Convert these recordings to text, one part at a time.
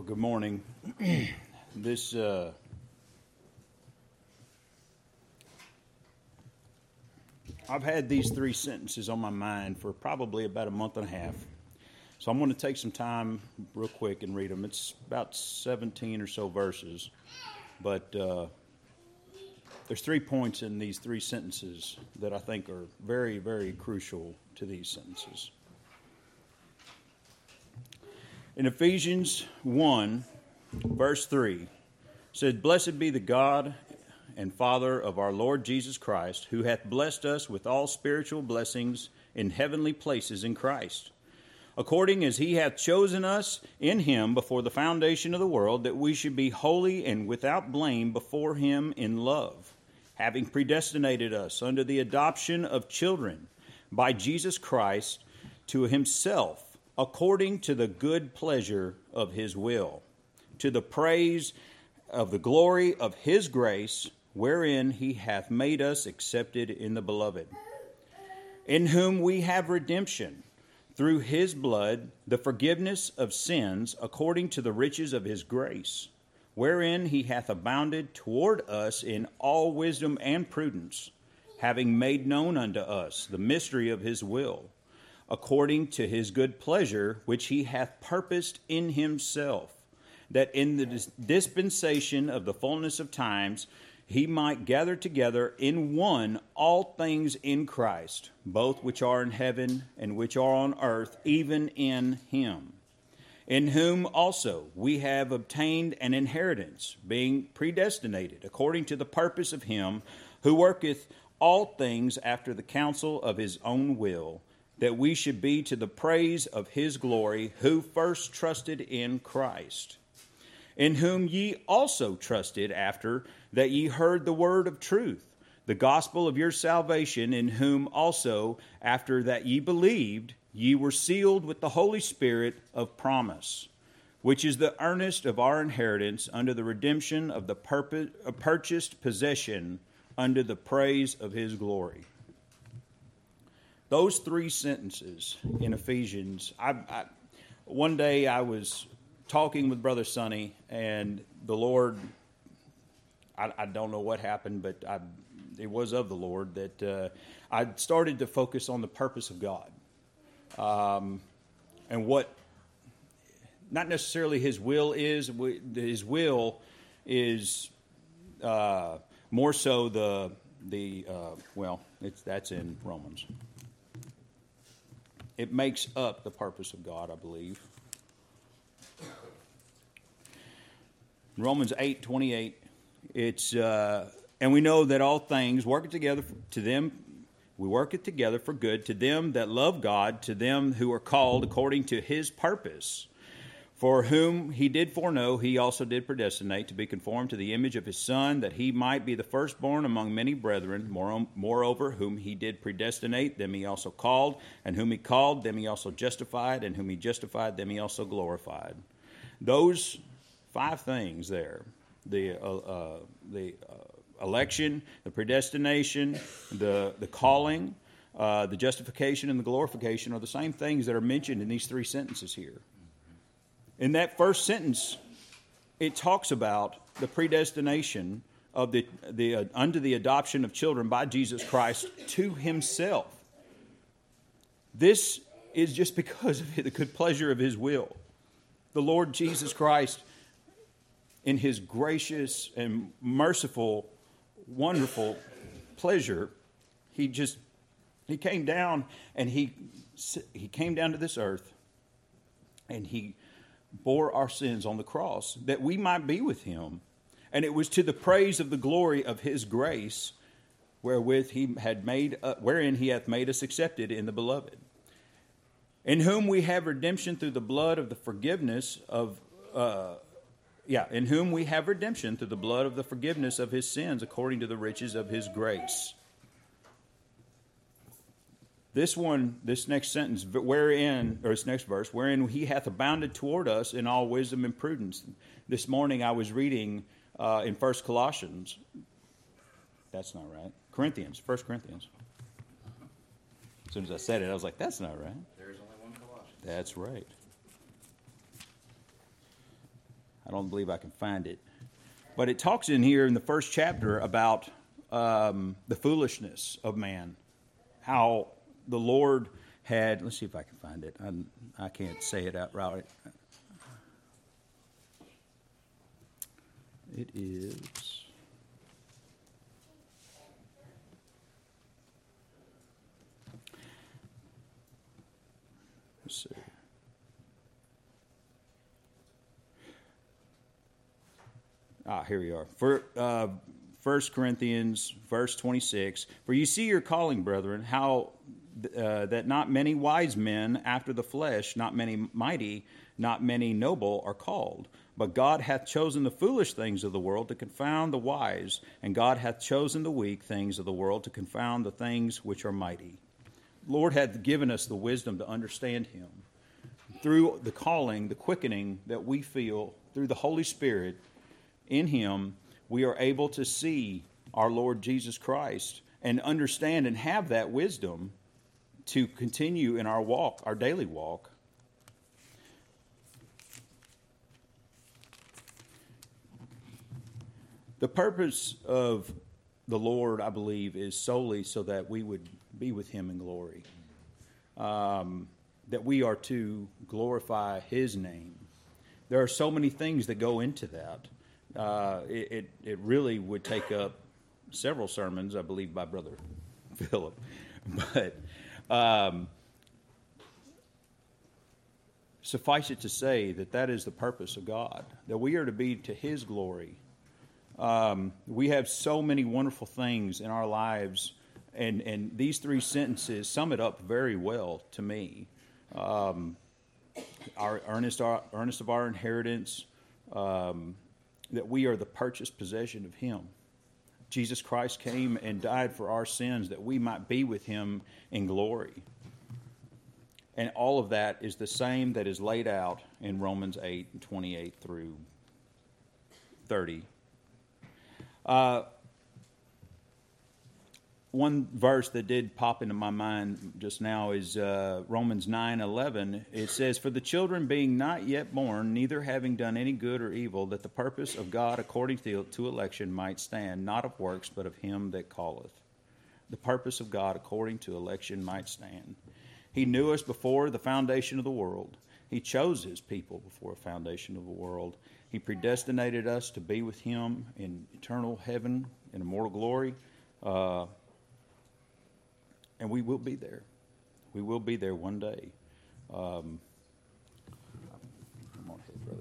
Good morning. This I've had these three sentences on my mind for probably about a month and a half. So I'm going to take some time real quick and read them. It's about 17 or so verses. But there's 3 points in these three sentences that I think are very, very crucial to these sentences. In Ephesians 1, verse 3, said, "Blessed be the God and Father of our Lord Jesus Christ, who hath blessed us with all spiritual blessings in heavenly places in Christ, according as he hath chosen us in him before the foundation of the world, that we should be holy and without blame before him in love, having predestinated us unto the adoption of children by Jesus Christ to himself, according to the good pleasure of his will, to the praise of the glory of his grace, wherein he hath made us accepted in the beloved, in whom we have redemption, through his blood, the forgiveness of sins, according to the riches of his grace, wherein he hath abounded toward us in all wisdom and prudence, having made known unto us the mystery of his will, according to his good pleasure, which he hath purposed in himself, that in the dispensation of the fullness of times he might gather together in one all things in Christ, both which are in heaven and which are on earth, even in him, in whom also we have obtained an inheritance, being predestinated according to the purpose of him who worketh all things after the counsel of his own will, that we should be to the praise of his glory, who first trusted in Christ, in whom ye also trusted after that ye heard the word of truth, the gospel of your salvation, in whom also after that ye believed, ye were sealed with the Holy Spirit of promise, which is the earnest of our inheritance unto the redemption of the purchased possession unto the praise of his glory." Those three sentences in Ephesians, one day I was talking with Brother Sonny, and the Lord, I don't know what happened, but it was of the Lord, that I started to focus on the purpose of God. And what, not necessarily his will is, his will is more so that's in Romans. It makes up the purpose of God, I believe. Romans 8:28. It's and we know that all things work together to them. We work it together for good to them that love God, to them who are called according to his purpose. For whom he did foreknow, he also did predestinate to be conformed to the image of his Son, that he might be the firstborn among many brethren. Moreover, whom he did predestinate, them he also called, and whom he called, them he also justified, and whom he justified, them he also glorified. Those 5 things there, the election, the predestination, the calling, the justification, and the glorification are the same things that are mentioned in these 3 sentences here. In that first sentence, it talks about the predestination of unto the adoption of children by Jesus Christ to himself. This is just because of the good pleasure of his will. The Lord Jesus Christ, in his gracious and merciful, wonderful pleasure, he came down, and he came down to this earth, and he bore our sins on the cross that we might be with him. And it was to the praise of the glory of his grace, wherein he hath made us accepted in the beloved, in whom we have redemption through the blood of the forgiveness of in whom we have redemption through the blood of the forgiveness of his sins, according to the riches of his grace. This next sentence, this next verse, wherein he hath abounded toward us in all wisdom and prudence. This morning I was reading in 1 Colossians. That's not right. 1 Corinthians. As soon as I said it, I was like, that's not right. There is only one Colossians. That's right. I don't believe I can find it. But it talks in here in the first chapter about the foolishness of man. How the Lord had, let's see if I can find it. I can't say it out right. It is... Let's see. Here we are. For 1 Corinthians, verse 26. For you see your calling, brethren, how that not many wise men after the flesh, not many mighty, not many noble are called. But God hath chosen the foolish things of the world to confound the wise, and God hath chosen the weak things of the world to confound the things which are mighty. Lord hath given us the wisdom to understand Him. Through the calling, the quickening that we feel, through the Holy Spirit, in Him, we are able to see our Lord Jesus Christ and understand and have that wisdom to continue in our walk, our daily walk. The purpose of the Lord, I believe, is solely so that we would be with Him in glory. That we are to glorify His name. There are so many things that go into that. It really would take up several sermons, I believe, by Brother Philip. But suffice it to say that that is the purpose of God, that we are to be to His glory. We have so many wonderful things in our lives, and these three sentences sum it up very well to me. Our earnest of our inheritance, that we are the purchased possession of Him. Jesus Christ came and died for our sins that we might be with Him in glory. And all of that is the same that is laid out in Romans 8:28 through 30. One verse that did pop into my mind just now is Romans 9:11. It says, "For the children being not yet born, neither having done any good or evil, that the purpose of God according to election might stand, not of works, but of Him that calleth." The purpose of God according to election might stand. He knew us before the foundation of the world. He chose His people before the foundation of the world. He predestinated us to be with Him in eternal heaven, in immortal glory. And we will be there. We will be there one day. Come on ahead, brother.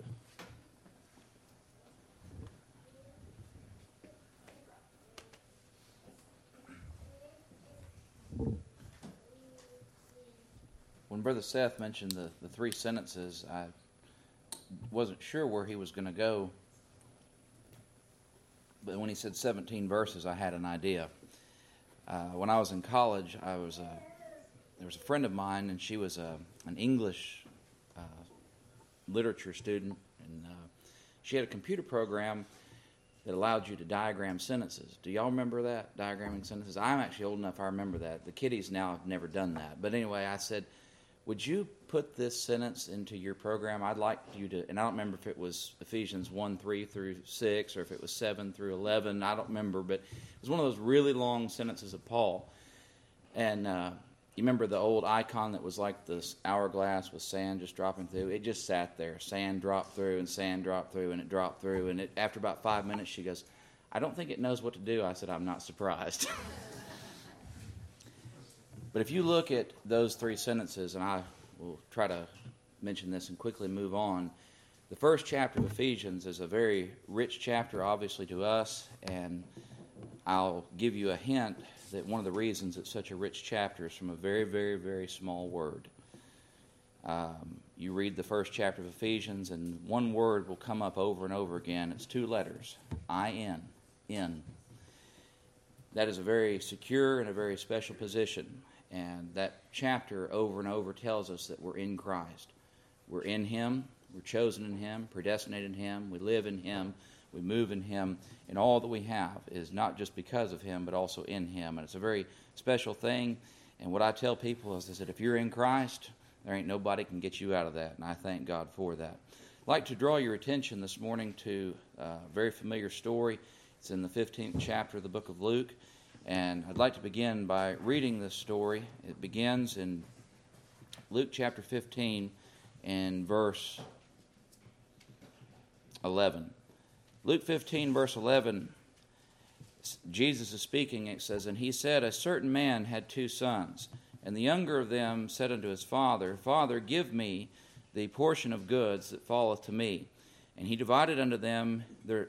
When Brother Seth mentioned the three sentences, I wasn't sure where he was going to go. But when he said 17 verses, I had an idea. When I was in college, there was a friend of mine, and she was an English literature student, and she had a computer program that allowed you to diagram sentences. Do y'all remember that, diagramming sentences? I'm actually old enough I remember that. The kiddies now have never done that. But anyway, I said, would you put this sentence into your program? I'd like you to, and I don't remember if it was Ephesians 1:3 through 6, or if it was 7 through 11. I don't remember, but it was one of those really long sentences of Paul. And you remember the old icon that was like this hourglass with sand just dropping through? It just sat there. Sand dropped through, and sand dropped through, and it dropped through. And after about 5 minutes, she goes, "I don't think it knows what to do." I said, "I'm not surprised." But if you look at those three sentences, and I will try to mention this and quickly move on, the first chapter of Ephesians is a very rich chapter, obviously, to us, and I'll give you a hint that one of the reasons it's such a rich chapter is from a very, very, very small word. You read the first chapter of Ephesians, and one word will come up over and over again. It's two letters, I-N, in. That is a very secure and a very special position. And that chapter over and over tells us that we're in Christ. We're in Him, we're chosen in Him, predestinated in Him, we live in Him, we move in Him, and all that we have is not just because of Him, but also in Him. And it's a very special thing. And what I tell people is that if you're in Christ, there ain't nobody can get you out of that, and I thank God for that. I'd like to draw your attention this morning to a very familiar story. It's in the 15th chapter of the book of Luke, and I'd like to begin by reading this story. It begins in Luke chapter 15 and verse 11. Luke 15, verse 11, Jesus is speaking. It says, "And he said, A certain man had 2 sons, and the younger of them said unto his father, Father, give me the portion of goods that falleth to me. And he divided unto them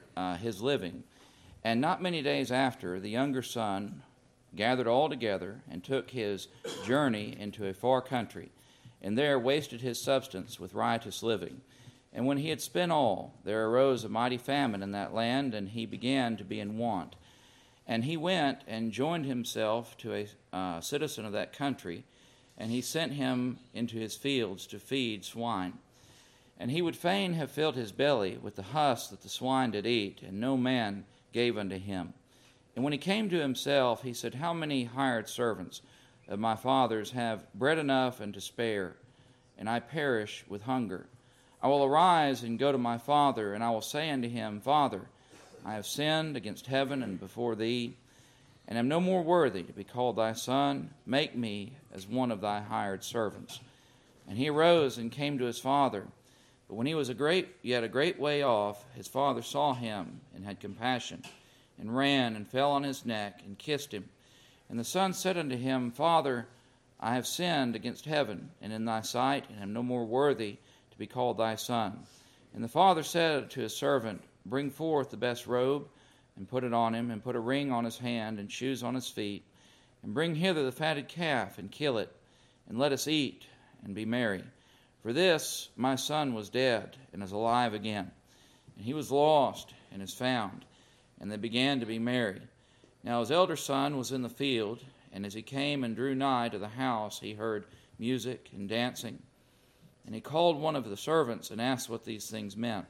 his living. And not many days after, the younger son gathered all together, and took his journey into a far country, and there wasted his substance with riotous living. And when he had spent all, there arose a mighty famine in that land, and he began to be in want. And he went and joined himself to a citizen of that country, and he sent him into his fields to feed swine. And he would fain have filled his belly with the husk that the swine did eat, and no man gave unto him. And when he came to himself, he said, How many hired servants of my father's have bread enough and to spare, and I perish with hunger? I will arise and go to my father, and I will say unto him, Father, I have sinned against heaven and before thee, and am no more worthy to be called thy son. Make me as one of thy hired servants. And he arose and came to his father. But when he was yet a great way off, his father saw him, and had compassion, and ran and fell on his neck, and kissed him. And the son said unto him, Father, I have sinned against heaven, and in thy sight, and am no more worthy to be called thy son. And the father said to his servant, Bring forth the best robe, and put it on him, and put a ring on his hand, and shoes on his feet, and bring hither the fatted calf, and kill it, and let us eat, and be merry. For this my son was dead, and is alive again, and he was lost, and is found. And they began to be merry. Now his elder son was in the field, and as he came and drew nigh to the house, he heard music and dancing. And he called one of the servants, and asked what these things meant.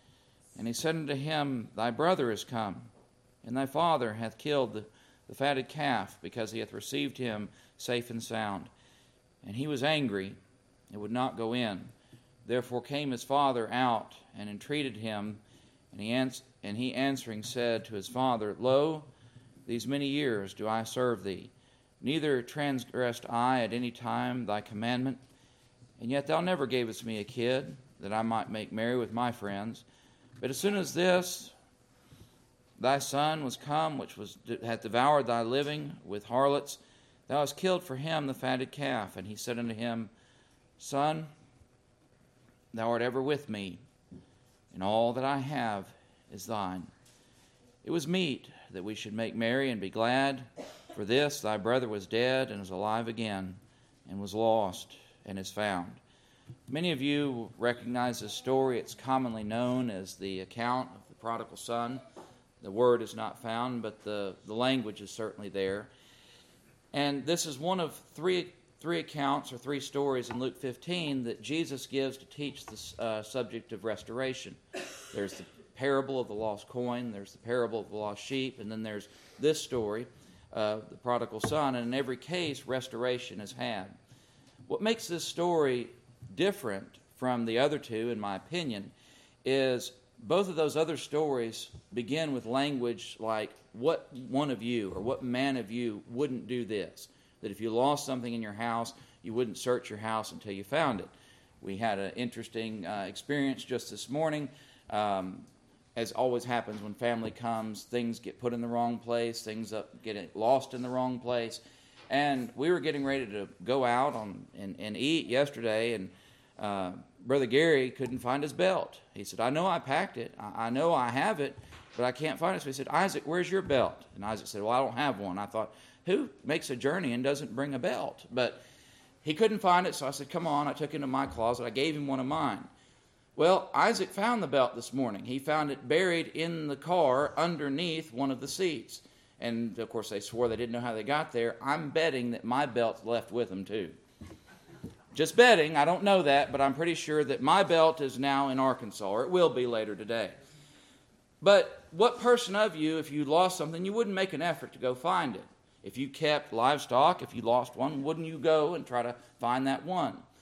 And he said unto him, Thy brother is come, and thy father hath killed the fatted calf, because he hath received him safe and sound. And he was angry, and would not go in. Therefore came his father out, and entreated him. And he answering said to his father, Lo, these many years do I serve thee, neither transgressed I at any time thy commandment. And yet thou never gavest me a kid, that I might make merry with my friends. But as soon as this thy son was come, which hath devoured thy living with harlots, thou hast killed for him the fatted calf. And he said unto him, Son, thou art ever with me, and all that I have is thine. It was meet that we should make merry and be glad. For this thy brother was dead, and is alive again, and was lost, and is found. Many of you recognize this story. It's commonly known as the account of the prodigal son. The word is not found, but the language is certainly there. And this is one of three accounts or 3 stories in Luke 15 that Jesus gives to teach the subject of restoration. There's the parable of the lost coin, there's the parable of the lost sheep, and then there's this story, the prodigal son. And in every case, restoration is had. What makes this story different from the other 2, in my opinion, is both of those other stories begin with language like, what one of you or what man of you wouldn't do this? That if you lost something in your house, you wouldn't search your house until you found it. We had an interesting experience just this morning. As always happens when family comes, things get put in the wrong place, things get lost in the wrong place. And we were getting ready to go out and eat yesterday, and Brother Gary couldn't find his belt. He said, I know I packed it. I know I have it, but I can't find it. So he said, Isaac, where's your belt? And Isaac said, well, I don't have one. I thought, who makes a journey and doesn't bring a belt? But he couldn't find it, so I said, come on. I took it into my closet. I gave him one of mine. Well, Isaac found the belt this morning. He found it buried in the car underneath one of the seats. And, of course, they swore they didn't know how they got there. I'm betting that my belt's left with them, too. Just betting. I don't know that, but I'm pretty sure that my belt is now in Arkansas, or it will be later today. But what person of you, if you lost something, you wouldn't make an effort to go find it? If you kept livestock, if you lost one, wouldn't you go and try to find that one?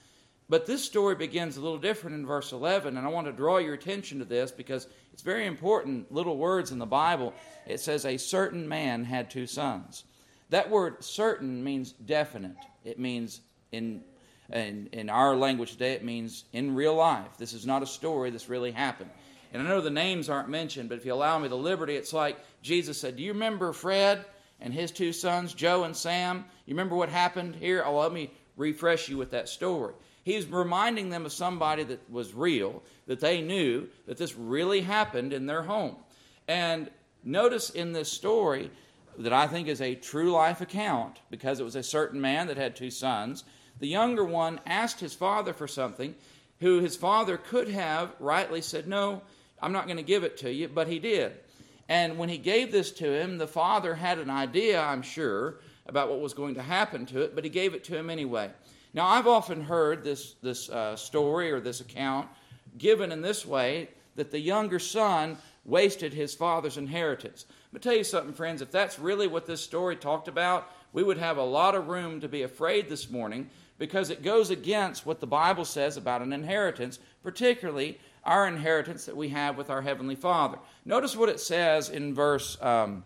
But this story begins a little different in verse 11, and I want to draw your attention to this because it's very important, little words in the Bible. It says, a certain man had 2 sons. That word certain means definite. It means, in our language today, it means in real life. This is not a story. This really happened. And I know the names aren't mentioned, but if you allow me the liberty, it's like Jesus said, do you remember Fred and his 2 sons, Joe and Sam? You remember what happened here? Oh, let me refresh you with that story. He's reminding them of somebody that was real, that they knew that this really happened in their home. And notice in this story that I think is a true life account, because it was a certain man that had 2 sons. The younger one asked his father for something, who his father could have rightly said, no, I'm not going to give it to you, but he did. And when he gave this to him, the father had an idea, I'm sure, about what was going to happen to it, but he gave it to him anyway. Now, I've often heard this story or this account given in this way, that the younger son wasted his father's inheritance. But tell you something, friends, if that's really what this story talked about, we would have a lot of room to be afraid this morning, because it goes against what the Bible says about an inheritance, particularly our inheritance that we have with our Heavenly Father. Notice what it says in verse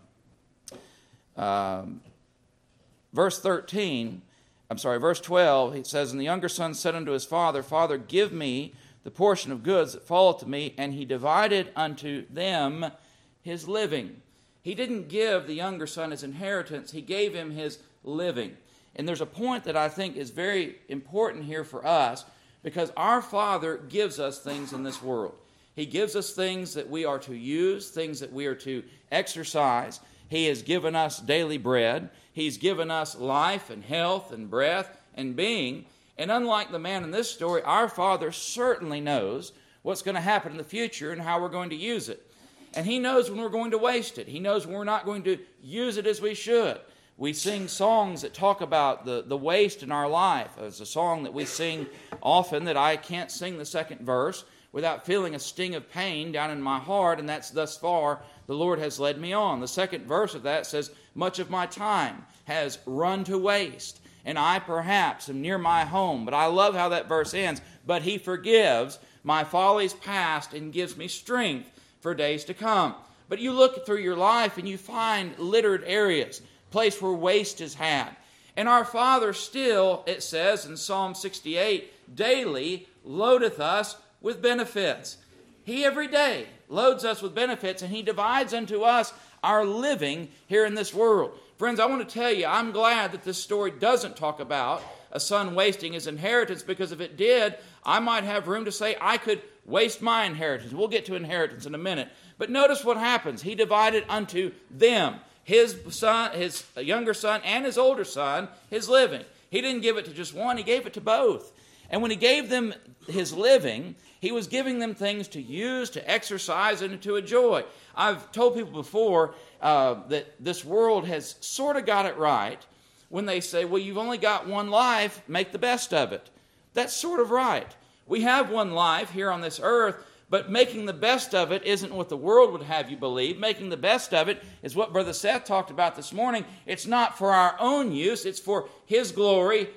12, it says, and the younger son said unto his father, Father, give me the portion of goods that falleth to me, and he divided unto them his living. He didn't give the younger son his inheritance, he gave him his living. And there's a point that I think is very important here for us, because our Father gives us things in this world. He gives us things that we are to use, things that we are to exercise. He has given us daily bread. He's given us life and health and breath and being. And unlike the man in this story, our Father certainly knows what's going to happen in the future and how we're going to use it. And He knows when we're going to waste it. He knows when we're not going to use it as we should. We sing songs that talk about the waste in our life. There's a song that we sing often that I can't sing the second verse without feeling a sting of pain down in my heart, and that's thus far the Lord has led me on. The second verse of that says, much of my time has run to waste, and I perhaps am near my home. But I love how that verse ends. But He forgives my follies past and gives me strength for days to come. But you look through your life and you find littered areas, place where waste is had. And our Father still, it says in Psalm 68, daily loadeth us with benefits. He every day loads us with benefits, and He divides unto us our living here in this world. Friends, I want to tell you, I'm glad that this story doesn't talk about a son wasting his inheritance, because if it did, I might have room to say I could waste my inheritance. We'll get to inheritance in a minute. But notice what happens. He divided unto them, his son, his younger son, and his older son, his living. He didn't give it to just one, He gave it to both. And when He gave them his living, He was giving them things to use, to exercise, and to enjoy. I've told people before that this world has sort of got it right when they say, well, you've only got one life, make the best of it. That's sort of right. We have one life here on this earth, but making the best of it isn't what the world would have you believe. Making the best of it is what Brother Seth talked about this morning. It's not for our own use. It's for His glory,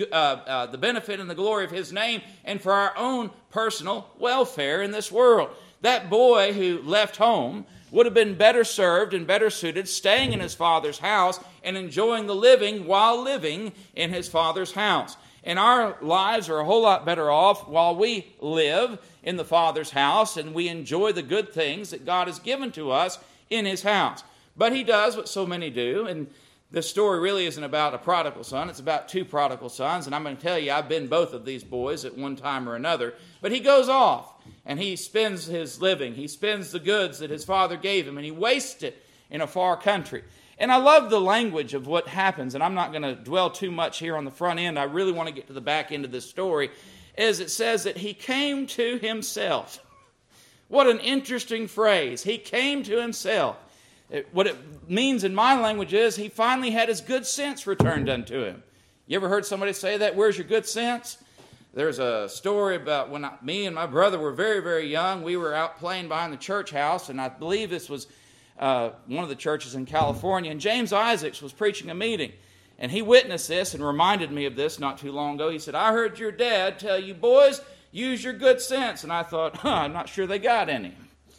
the benefit and the glory of His name, and for our own personal welfare in this world. That boy who left home would have been better served and better suited staying in his father's house and enjoying the living while living in his father's house. And our lives are a whole lot better off while we live in the Father's house and we enjoy the good things that God has given to us in His house. But He does what so many do, and this story really isn't about a prodigal son. It's about 2 prodigal sons, and I'm going to tell you, I've been both of these boys at one time or another. But he goes off, and he spends his living. He spends the goods that his father gave him, and he wastes it in a far country. And I love the language of what happens, and I'm not going to dwell too much here on the front end. I really want to get to the back end of this story, as it says that he came to himself. What an interesting phrase. He came to himself. What it means in my language is he finally had his good sense returned unto him. You ever heard somebody say that? Where's your good sense? There's a story about when me and my brother were very, very young. We were out playing behind the church house, and I believe this was one of the churches in California, and James Isaacs was preaching a meeting. And he witnessed this and reminded me of this not too long ago. He said, I heard your dad tell you, boys, use your good sense. And I thought, I'm not sure they got any.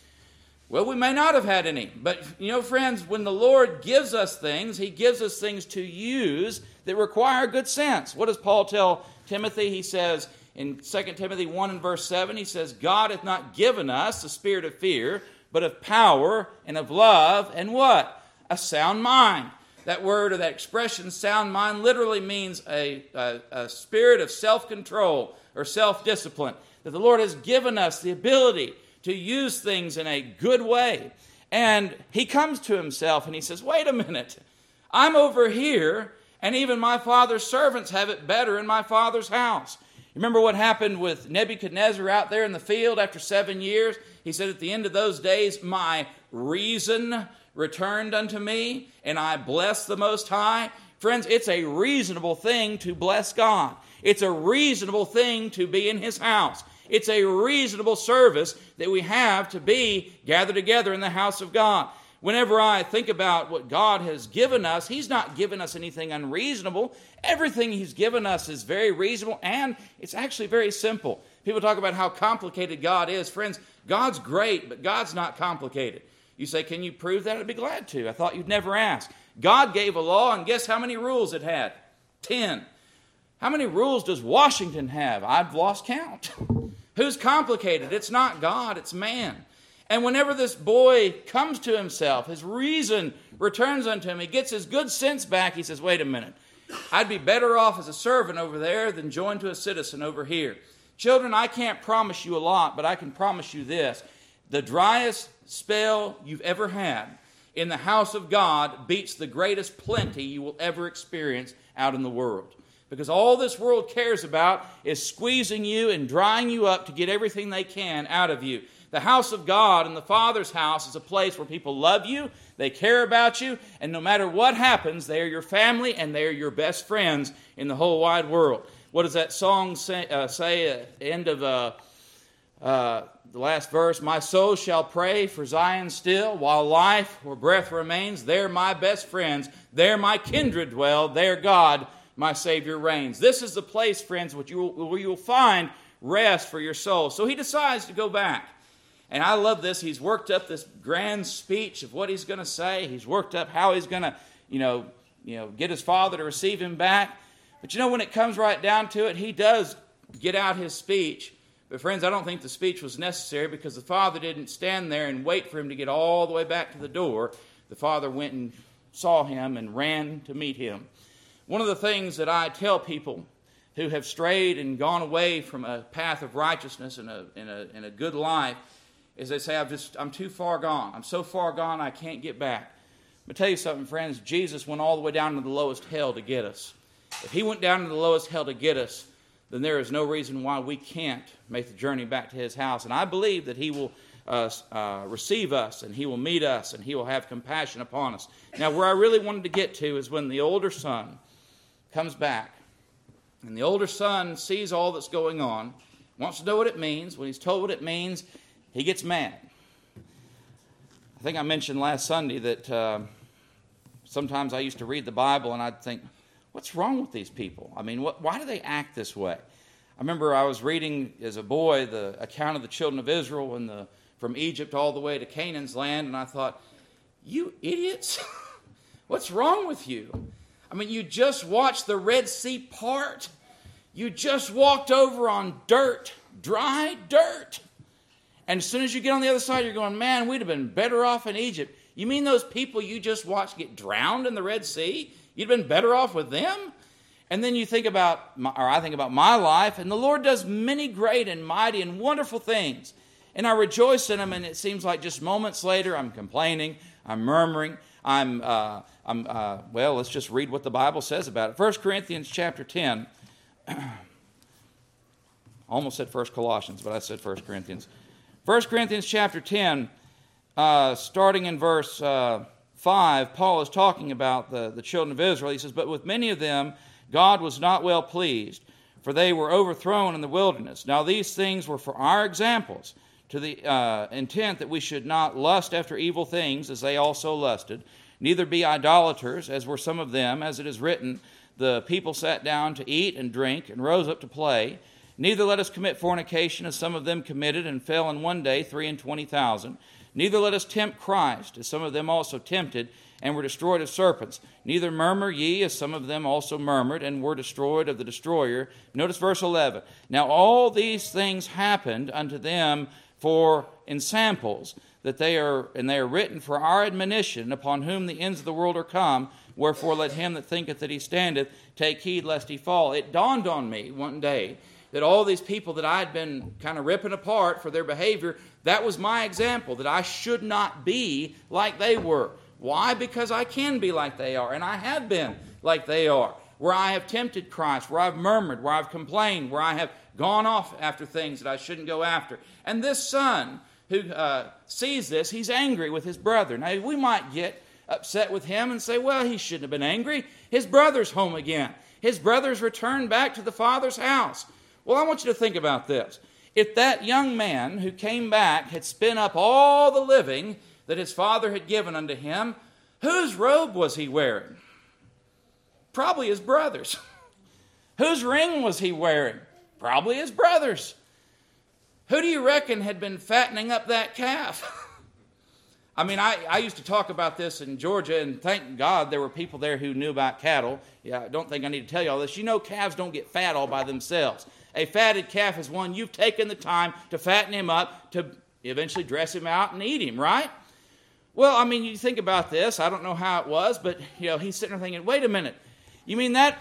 Well, we may not have had any. But, friends, when the Lord gives us things, he gives us things to use that require good sense. What does Paul tell Timothy? He says in 2 Timothy 1 and verse 7, he says, God hath not given us the spirit of fear, but of power and of love and what? A sound mind. That word or that expression, sound mind, literally means a spirit of self-control or self-discipline. That the Lord has given us the ability to use things in a good way. And he comes to himself and he says, wait a minute, I'm over here, and even my father's servants have it better in my father's house. Remember what happened with Nebuchadnezzar out there in the field after 7 years? He said, at the end of those days, my reason returned unto me, and I bless the Most High. Friends, it's a reasonable thing to bless God. It's a reasonable thing to be in his house. It's a reasonable service that we have to be gathered together in the house of God. Whenever I think about what God has given us, he's not given us anything unreasonable. Everything he's given us is very reasonable, and it's actually very simple. People talk about how complicated God is. Friends, God's great, but God's not complicated. You say, can you prove that? I'd be glad to. I thought you'd never ask. God gave a law, and guess how many rules it had? 10. How many rules does Washington have? I've lost count. Who's complicated? It's not God, it's man. And whenever this boy comes to himself, his reason returns unto him, he gets his good sense back, he says, wait a minute, I'd be better off as a servant over there than joined to a citizen over here. Children, I can't promise you a lot, but I can promise you this. The driest spell you've ever had in the house of God beats the greatest plenty you will ever experience out in the world. Because all this world cares about is squeezing you and drying you up to get everything they can out of you. The house of God and the Father's house is a place where people love you, they care about you, and no matter what happens, they are your family and they are your best friends in the whole wide world. What does that song say at the end of the last verse? My soul shall pray for Zion still, while life or breath remains. There my best friends, there my kindred dwell, there God, my Savior, reigns. This is the place, friends, where you will find rest for your soul. So he decides to go back. And I love this. He's worked up this grand speech of what he's going to say. He's worked up how he's going to, get his father to receive him back. But when it comes right down to it, he does get out his speech. But friends, I don't think the speech was necessary because the father didn't stand there and wait for him to get all the way back to the door. The father went and saw him and ran to meet him. One of the things that I tell people who have strayed and gone away from a path of righteousness and in a good life is they say, I'm too far gone. I'm so far gone I can't get back. But tell you something, friends, Jesus went all the way down to the lowest hell to get us. If he went down to the lowest hell to get us, then there is no reason why we can't make the journey back to his house. And I believe that he will receive us, and he will meet us, and he will have compassion upon us. Now, where I really wanted to get to is when the older son comes back, and the older son sees all that's going on, wants to know what it means. When he's told what it means, he gets mad. I think I mentioned last Sunday that sometimes I used to read the Bible and I'd think, what's wrong with these people? I mean, why do they act this way? I remember I was reading as a boy the account of the children of Israel from Egypt all the way to Canaan's land, and I thought, you idiots, what's wrong with you? I mean, you just watched the Red Sea part. You just walked over on dirt, dry dirt. And as soon as you get on the other side, you're going, man, we'd have been better off in Egypt. You mean those people you just watched get drowned in the Red Sea? You'd have been better off with them? And then you think about, I think about my life, and the Lord does many great and mighty and wonderful things. And I rejoice in them, and it seems like just moments later, I'm complaining, I'm murmuring, let's just read what the Bible says about it. 1 Corinthians chapter 10. Almost said 1 Colossians, but I said 1 Corinthians. 1 Corinthians chapter 10, starting in verse 5, Paul is talking about the children of Israel. He says, but with many of them God was not well pleased, for they were overthrown in the wilderness. Now these things were for our examples, to the intent that we should not lust after evil things, as they also lusted. Neither be idolaters, as were some of them, as it is written, the people sat down to eat and drink and rose up to play. Neither let us commit fornication, as some of them committed and fell in one day 23,000. Neither let us tempt Christ, as some of them also tempted and were destroyed of serpents. Neither murmur ye, as some of them also murmured and were destroyed of the destroyer. Notice verse 11. Now all these things happened unto them for ensamples, that they are written for our admonition, upon whom the ends of the world are come. Wherefore let him that thinketh that he standeth take heed lest he fall. It dawned on me one day that all these people that I had been kind of ripping apart for their behavior, that was my example, that I should not be like they were. Why? Because I can be like they are, and I have been like they are, where I have tempted Christ, where I've murmured, where I've complained, where I have gone off after things that I shouldn't go after. And this son who sees this, he's angry with his brother. Now, we might get upset with him and say, well, he shouldn't have been angry. His brother's home again. His brother's returned back to the father's house. Well, I want you to think about this. If that young man who came back had spent up all the living that his father had given unto him, whose robe was he wearing? Probably his brother's. Whose ring was he wearing? Probably his brother's. Who do you reckon had been fattening up that calf? I mean, I used to talk about this in Georgia, and thank God there were people there who knew about cattle. Yeah, I don't think I need to tell you all this. You know, calves don't get fat all by themselves. A fatted calf is one you've taken the time to fatten him up to eventually dress him out and eat him, right? Well, I mean, you think about this. I don't know how it was, but, he's sitting there thinking, wait a minute. You mean that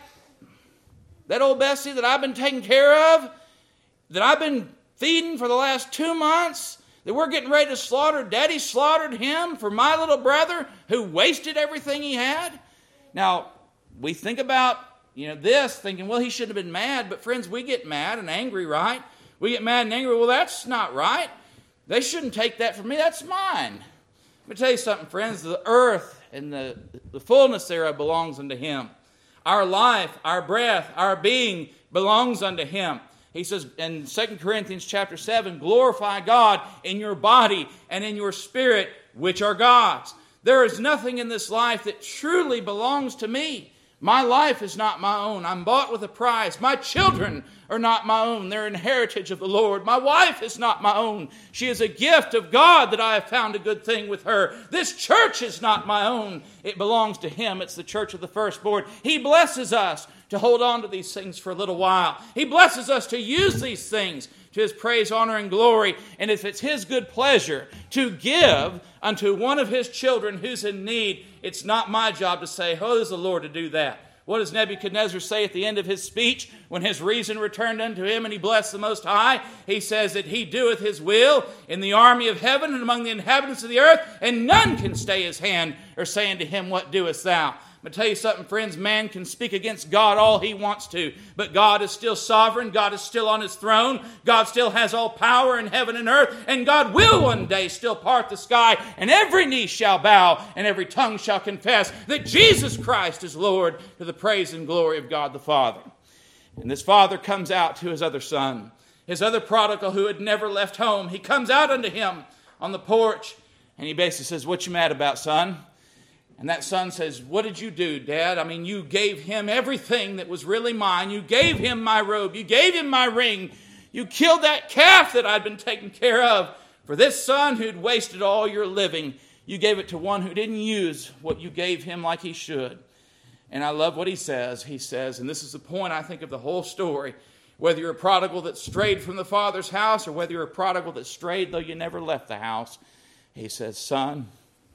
old Bessie that I've been taking care of, that I've been feeding for the last 2 months, that we're getting ready to slaughter, Daddy slaughtered him for my little brother who wasted everything he had? Now, we think about, this, thinking, well, he shouldn't have been mad. But friends, we get mad and angry, right? We get mad and angry. Well, that's not right. They shouldn't take that from me. That's mine. Let me tell you something, friends. The earth and the fullness thereof belongs unto him. Our life, our breath, our being belongs unto him. He says in 2 Corinthians chapter 7, glorify God in your body and in your spirit, which are God's. There is nothing in this life that truly belongs to me. My life is not my own. I'm bought with a price. My children are not my own. They're an heritage of the Lord. My wife is not my own. She is a gift of God that I have found a good thing with her. This church is not my own. It belongs to him. It's the church of the firstborn. He blesses us to hold on to these things for a little while. He blesses us to use these things to his praise, honor, and glory. And if it's his good pleasure to give unto one of his children who's in need, it's not my job to say, oh, it is the Lord to do that. What does Nebuchadnezzar say at the end of his speech when his reason returned unto him and he blessed the Most High? He says that he doeth his will in the army of heaven and among the inhabitants of the earth, and none can stay his hand or say unto him, what doest thou? I'm going to tell you something, friends. Man can speak against God all he wants to, but God is still sovereign. God is still on his throne. God still has all power in heaven and earth, and God will one day still part the sky, and every knee shall bow, and every tongue shall confess that Jesus Christ is Lord, to the praise and glory of God the Father. And this father comes out to his other son, his other prodigal who had never left home. He comes out unto him on the porch, and he basically says, what you mad about, son? And that son says, what did you do, Dad? I mean, you gave him everything that was really mine. You gave him my robe. You gave him my ring. You killed that calf that I'd been taking care of. For this son who'd wasted all your living, you gave it to one who didn't use what you gave him like he should. And I love what he says. He says, and this is the point, I think, of the whole story, whether you're a prodigal that strayed from the Father's house or whether you're a prodigal that strayed though you never left the house, he says, son,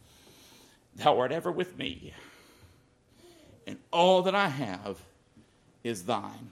thou art ever with me, and all that I have is thine.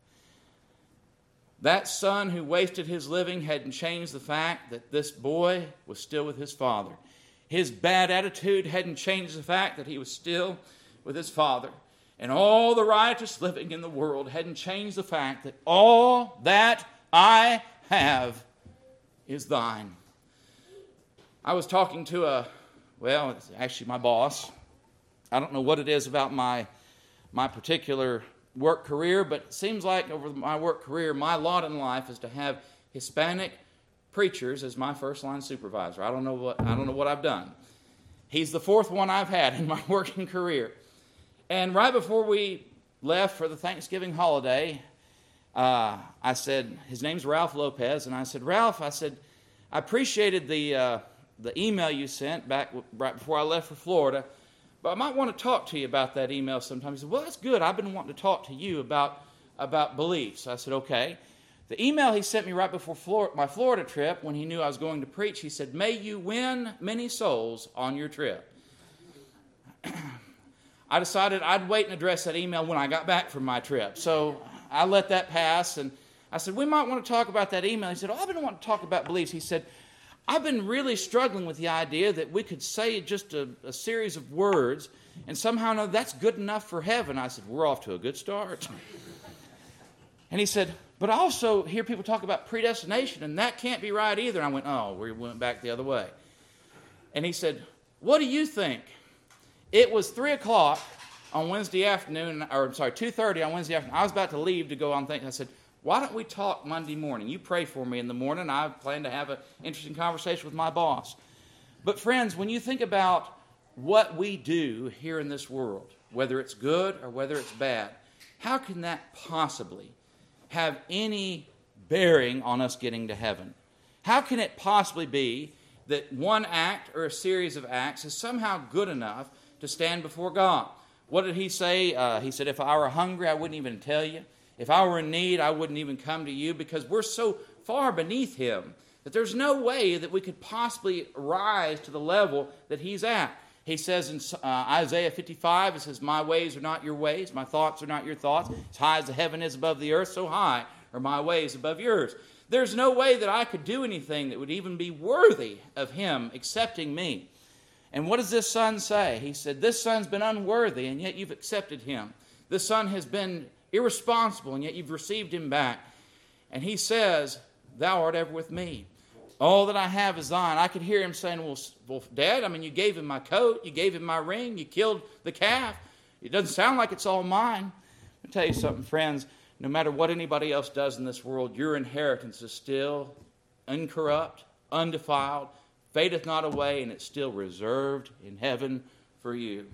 That son who wasted his living hadn't changed the fact that this boy was still with his father. His bad attitude hadn't changed the fact that he was still with his father. And all the riotous living in the world hadn't changed the fact that all that I have is thine. I was talking to it's actually my boss. I don't know what it is about my particular work career, but it seems like over my work career, my lot in life is to have Hispanic preachers as my first line supervisor. I don't know what I've done. He's the fourth one I've had in my working career. And right before we left for the Thanksgiving holiday, I said, his name's Ralph Lopez, and I said, Ralph, I said, I appreciated the email you sent back right before I left for Florida, but I might want to talk to you about that email sometime. He said, well, that's good. I've been wanting to talk to you about beliefs. I said, okay. The email he sent me right before my Florida trip, when he knew I was going to preach, he said, may you win many souls on your trip. I decided I'd wait and address that email when I got back from my trip. So I let that pass, and I said, we might want to talk about that email. He said, I've been wanting to talk about beliefs. He said, I've been really struggling with the idea that we could say just a series of words and somehow know that's good enough for heaven. I said, we're off to a good start. And he said, but I also hear people talk about predestination, and that can't be right either. And I went, oh, we went back the other way. And he said, what do you think? It was 3 o'clock on Wednesday afternoon, or 2:30 on Wednesday afternoon. I was about to leave to go on things. I said, why don't we talk Monday morning? You pray for me in the morning. I plan to have an interesting conversation with my boss. But friends, when you think about what we do here in this world, whether it's good or whether it's bad, how can that possibly have any bearing on us getting to heaven? How can it possibly be that one act or a series of acts is somehow good enough to stand before God? What did he say? He said, if I were hungry, I wouldn't even tell you. If I were in need, I wouldn't even come to you, because we're so far beneath him that there's no way that we could possibly rise to the level that he's at. He says in Isaiah 55, it says, my ways are not your ways, my thoughts are not your thoughts. As high as the heaven is above the earth, so high are my ways above yours. There's no way that I could do anything that would even be worthy of him accepting me. And what does this son say? He said, this son's been unworthy, and yet you've accepted him. This son has been irresponsible, and yet you've received him back. And he says, thou art ever with me. All that I have is thine. I could hear him saying, well, Dad, I mean, you gave him my coat, you gave him my ring, you killed the calf. It doesn't sound like it's all mine. Let me tell you something, friends. No matter what anybody else does in this world, your inheritance is still incorrupt, undefiled, fadeth not away, and it's still reserved in heaven for you.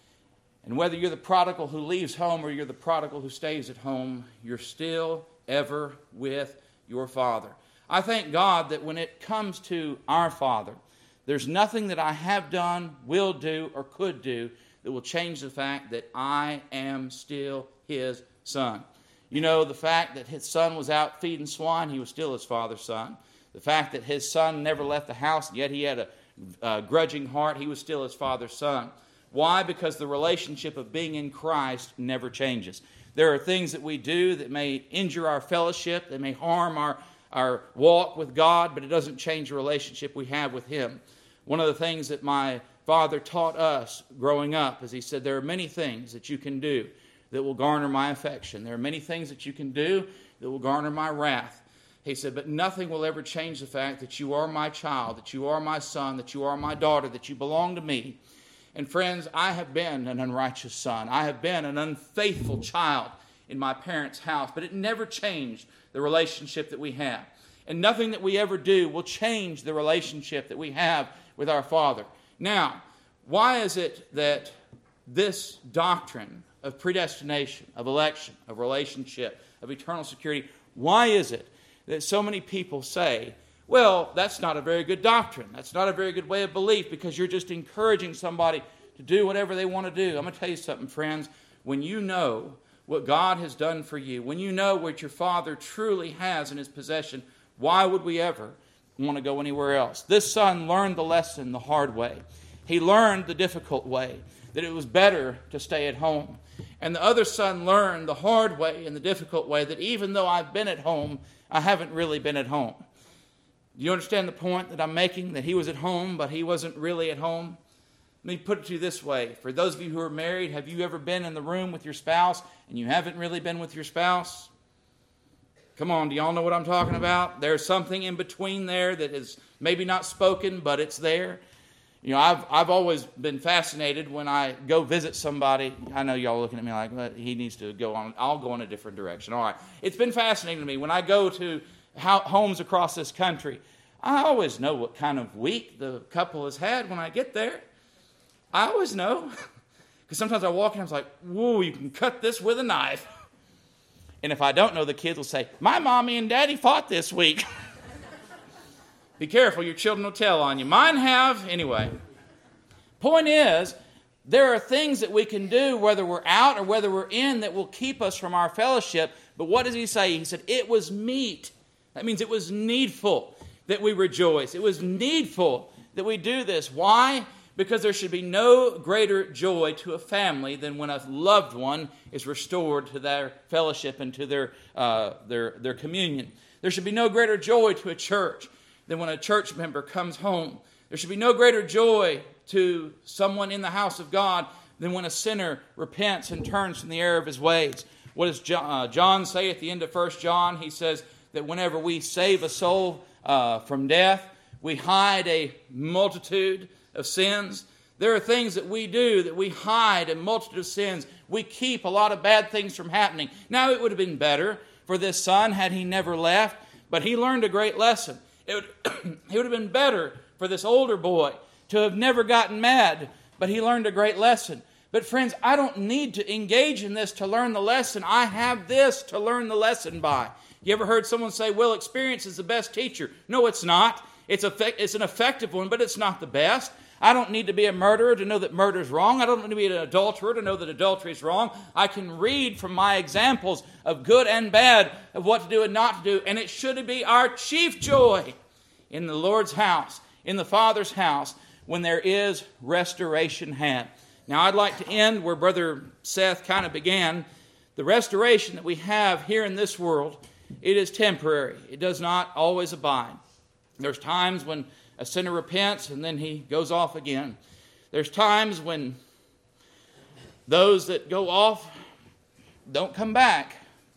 And whether you're the prodigal who leaves home or you're the prodigal who stays at home, you're still ever with your Father. I thank God that when it comes to our Father, there's nothing that I have done, will do, or could do that will change the fact that I am still his son. You know, the fact that his son was out feeding swine, he was still his father's son. The fact that his son never left the house, yet he had a grudging heart, he was still his father's son. Why? Because the relationship of being in Christ never changes. There are things that we do that may injure our fellowship, that may harm our walk with God, but it doesn't change the relationship we have with him. One of the things that my father taught us growing up is he said, there are many things that you can do that will garner my affection. There are many things that you can do that will garner my wrath. He said, but nothing will ever change the fact that you are my child, that you are my son, that you are my daughter, that you belong to me. And friends, I have been an unrighteous son. I have been an unfaithful child in my parents' house, but it never changed the relationship that we have. And nothing that we ever do will change the relationship that we have with our Father. Now, why is it that this doctrine of predestination, of election, of relationship, of eternal security, why is it that so many people say, well, that's not a very good doctrine. That's not a very good way of belief, because you're just encouraging somebody to do whatever they want to do. I'm going to tell you something, friends. When you know what God has done for you, when you know what your Father truly has in his possession, why would we ever want to go anywhere else? This son learned the lesson the hard way. He learned the difficult way, that it was better to stay at home. And the other son learned the hard way and the difficult way, that even though I've been at home, I haven't really been at home. Do you understand the point that I'm making? That he was at home, but he wasn't really at home? Let me put it to you this way. For those of you who are married, have you ever been in the room with your spouse and you haven't really been with your spouse? Come on, do y'all know what I'm talking about? There's something in between there that is maybe not spoken, but it's there. You know, I've always been fascinated when I go visit somebody. I know y'all looking at me like, well, he needs to go on. I'll go in a different direction. All right. It's been fascinating to me. When I go to homes across this country, I always know what kind of week the couple has had when I get there. I always know. Because sometimes I walk in and I was like, whoa, you can cut this with a knife. And if I don't know, the kids will say, my mommy and daddy fought this week. Be careful, your children will tell on you. Mine have. Anyway, point is, there are things that we can do, whether we're out or whether we're in, that will keep us from our fellowship. But what does he say? He said, it was meet. That means it was needful that we rejoice. It was needful that we do this. Why? Because there should be no greater joy to a family than when a loved one is restored to their fellowship and to their communion. There should be no greater joy to a church than when a church member comes home. There should be no greater joy to someone in the house of God than when a sinner repents and turns from the error of his ways. What does John say at the end of 1 John? He says that whenever we save a soul from death, we hide a multitude of sins. There are things that we do that we hide a multitude of sins. We keep a lot of bad things from happening. Now, it would have been better for this son had he never left, but he learned a great lesson. It would have been better for this older boy to have never gotten mad, but he learned a great lesson. But friends, I don't need to engage in this to learn the lesson. I have this to learn the lesson by. You ever heard someone say, well, experience is the best teacher? No, it's not. It's an effective one, but it's not the best. I don't need to be a murderer to know that murder is wrong. I don't need to be an adulterer to know that adultery is wrong. I can read from my examples of good and bad, of what to do and not to do, and it should be our chief joy in the Lord's house, in the Father's house, when there is restoration had. Now, I'd like to end where Brother Seth kind of began. The restoration that we have here in this world, it is temporary. It does not always abide. There's times when a sinner repents and then he goes off again. There's times when those that go off don't come back.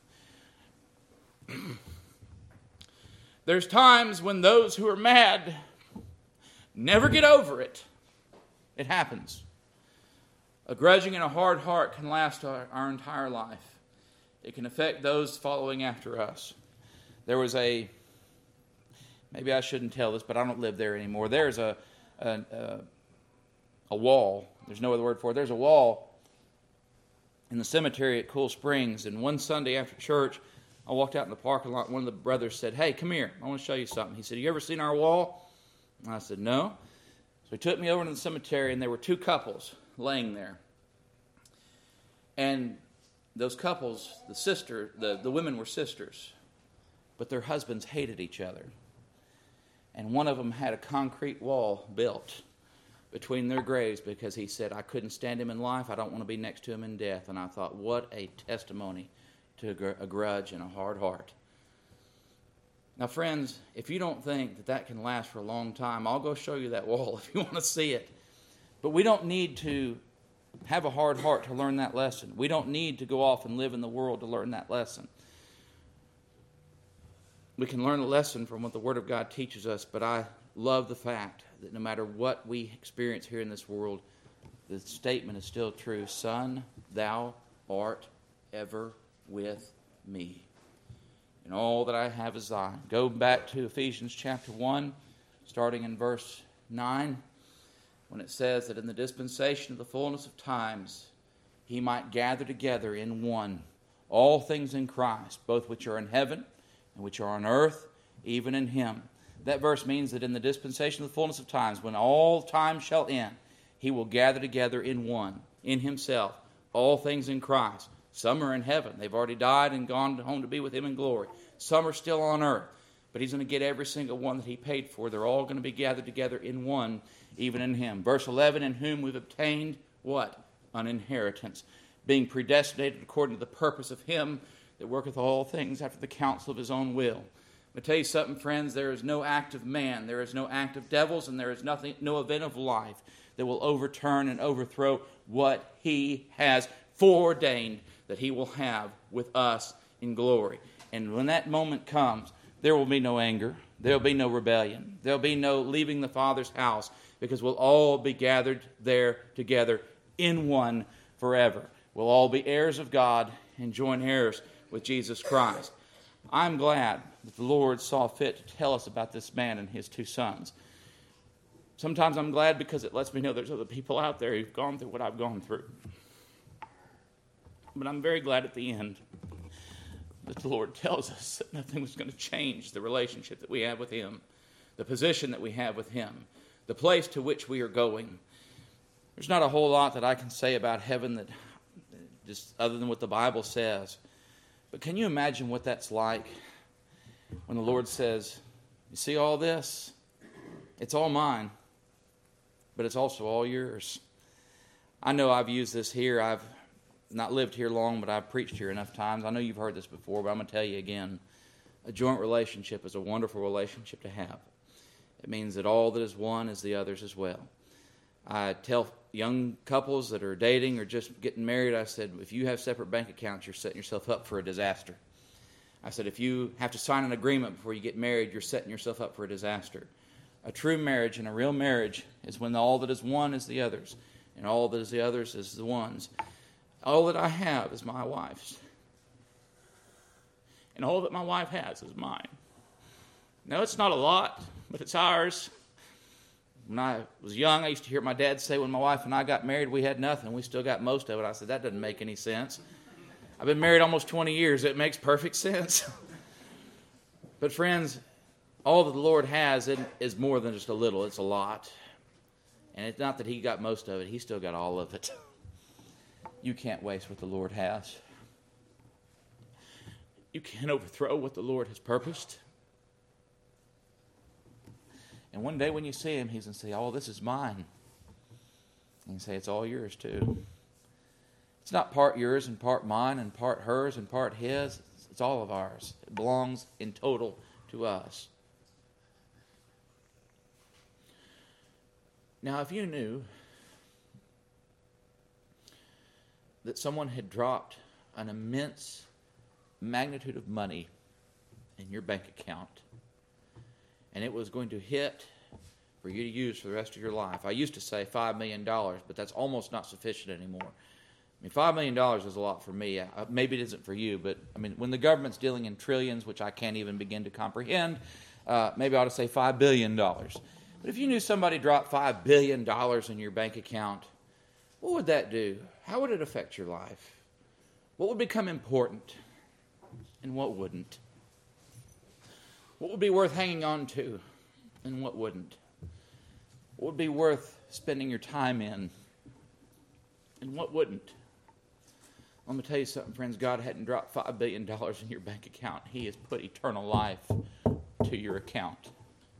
There's times when those who are mad never get over it. It happens. A grudging and a hard heart can last our entire life. It can affect those following after us. There was maybe I shouldn't tell this, but I don't live there anymore. There's a wall. There's no other word for it. There's a wall in the cemetery at Cool Springs. And one Sunday after church, I walked out in the parking lot. One of the brothers said, hey, come here. I want to show you something. He said, you ever seen our wall? And I said, no. So he took me over to the cemetery, and there were two couples laying there. And those couples, the women were sisters, but their husbands hated each other. And one of them had a concrete wall built between their graves because he said, I couldn't stand him in life. I don't want to be next to him in death. And I thought, what a testimony to a grudge and a hard heart. Now, friends, if you don't think that that can last for a long time, I'll go show you that wall if you want to see it. But we don't need to have a hard heart to learn that lesson. We don't need to go off and live in the world to learn that lesson. We can learn a lesson from what the Word of God teaches us, but I love the fact that no matter what we experience here in this world, the statement is still true. Son, thou art ever with me. And all that I have is thine. Go back to Ephesians chapter 1, starting in verse 9, when it says that in the dispensation of the fullness of times, he might gather together in one all things in Christ, both which are in heaven and which are on earth, even in him. That verse means that in the dispensation of the fullness of times, when all time shall end, he will gather together in one, in himself, all things in Christ. Some are in heaven. They've already died and gone home to be with him in glory. Some are still on earth. But he's going to get every single one that he paid for. They're all going to be gathered together in one, even in him. Verse 11, in whom we've obtained what? An inheritance, being predestinated according to the purpose of him that worketh all things after the counsel of his own will. But tell you something, friends, there is no act of man, there is no act of devils, and there is no event of life that will overturn and overthrow what he has foreordained that he will have with us in glory. And when that moment comes, there will be no anger, there will be no rebellion, there will be no leaving the Father's house, because we'll all be gathered there together in one forever. We'll all be heirs of God and joint heirs with Jesus Christ. I'm glad that the Lord saw fit to tell us about this man and his two sons. Sometimes I'm glad because it lets me know there's other people out there who've gone through what I've gone through. But I'm very glad at the end that the Lord tells us that nothing was going to change the relationship that we have with Him, the position that we have with Him, the place to which we are going. There's not a whole lot that I can say about heaven that just other than what the Bible says. But can you imagine what that's like when the Lord says, you see all this? It's all mine, but it's also all yours. I know I've used this here. I've not lived here long, but I've preached here enough times. I know you've heard this before, but I'm going to tell you again. A joint relationship is a wonderful relationship to have. It means that all that is one is the other's as well. I tell young couples that are dating or just getting married, I said, if you have separate bank accounts, you're setting yourself up for a disaster. I said, if you have to sign an agreement before you get married, you're setting yourself up for a disaster. A true marriage and a real marriage is when all that is one is the other's, and all that is the other's is the one's. All that I have is my wife's. And all that my wife has is mine. Now, it's not a lot, but it's ours. When I was young, I used to hear my dad say when my wife and I got married, we had nothing. We still got most of it. I said, that doesn't make any sense. I've been married almost 20 years. It makes perfect sense. But friends, all that the Lord has is more than just a little. It's a lot. And it's not that He got most of it. He still got all of it. You can't waste what the Lord has. You can't overthrow what the Lord has purposed. And one day when you see Him, He's going to say, oh, this is mine. And you say, it's all yours too. It's not part yours and part mine and part hers and part His. It's all of ours. It belongs in total to us. Now, if you knew that someone had dropped an immense magnitude of money in your bank account, and it was going to hit for you to use for the rest of your life. I used to say $5 million, but that's almost not sufficient anymore. I mean, $5 million is a lot for me. Maybe it isn't for you, but I mean, when the government's dealing in trillions, which I can't even begin to comprehend, maybe I ought to say $5 billion. But if you knew somebody dropped $5 billion in your bank account, what would that do? How would it affect your life? What would become important and what wouldn't? What would be worth hanging on to and what wouldn't? What would be worth spending your time in and what wouldn't? I'm going to tell you something, friends. God hadn't dropped $5 billion in your bank account. He has put eternal life to your account.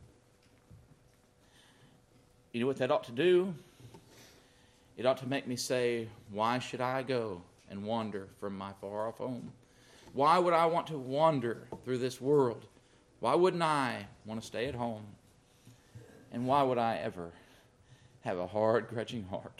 You know what that ought to do? It ought to make me say, why should I go and wander from my far-off home? Why would I want to wander through this world? Why wouldn't I want to stay at home? And why would I ever have a hard, grudging heart?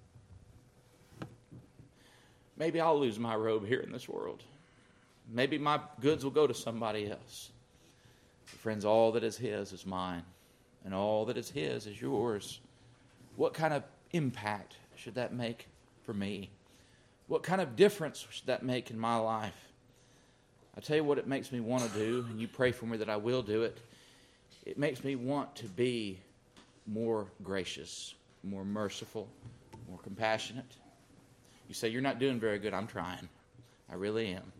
Maybe I'll lose my robe here in this world. Maybe my goods will go to somebody else. But friends, all that is His is mine, and all that is His is yours. What kind of impact should that make for me? What kind of difference should that make in my life? I tell you what it makes me want to do, and you pray for me that I will do it. It makes me want to be more gracious, more merciful, more compassionate. You say, you're not doing very good. I'm trying. I really am.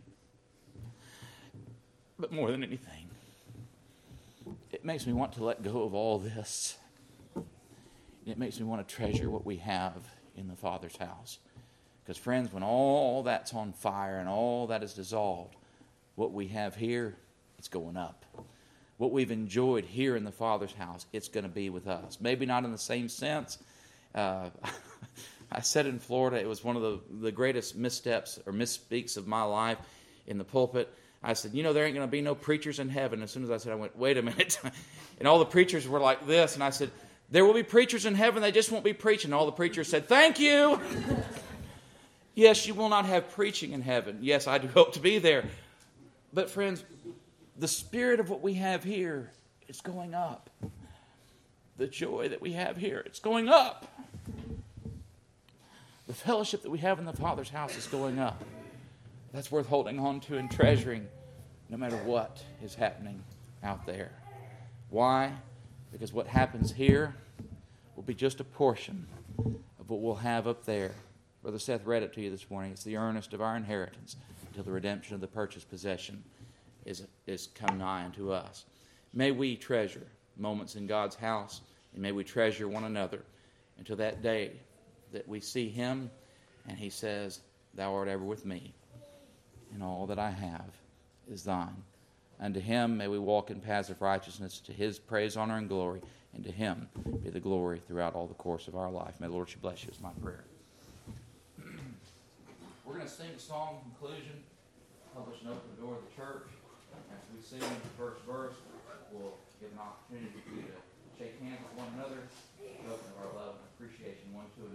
But more than anything, it makes me want to let go of all this. It makes me want to treasure what we have in the Father's house. Because friends, when all that's on fire and all that is dissolved, what we have here, it's going up. What we've enjoyed here in the Father's house, it's going to be with us. Maybe not in the same sense. I said in Florida, it was one of the greatest missteps or misspeaks of my life in the pulpit. I said, you know, there ain't going to be no preachers in heaven. As soon as I said, I went, wait a minute. And all the preachers were like this. And I said, there will be preachers in heaven. They just won't be preaching. All the preachers said, thank you. Yes, you will not have preaching in heaven. Yes, I do hope to be there. But friends, the spirit of what we have here is going up. The joy that we have here, it's going up. The fellowship that we have in the Father's house is going up. That's worth holding on to and treasuring no matter what is happening out there. Why? Because what happens here will be just a portion of what we'll have up there. Brother Seth read it to you this morning. It's the earnest of our inheritance until the redemption of the purchased possession is come nigh unto us. May we treasure moments in God's house, and may we treasure one another until that day that we see Him and He says, Thou art ever with me, and all that I have is thine. Unto Him may we walk in paths of righteousness, to His praise, honor, and glory, and to Him be the glory throughout all the course of our life. May the Lord bless you is my prayer. We're going to sing a song conclusion, publish and open the door of the church. After we sing the first verse, we'll give an opportunity for you to shake hands with one another, token of our love and appreciation one to another.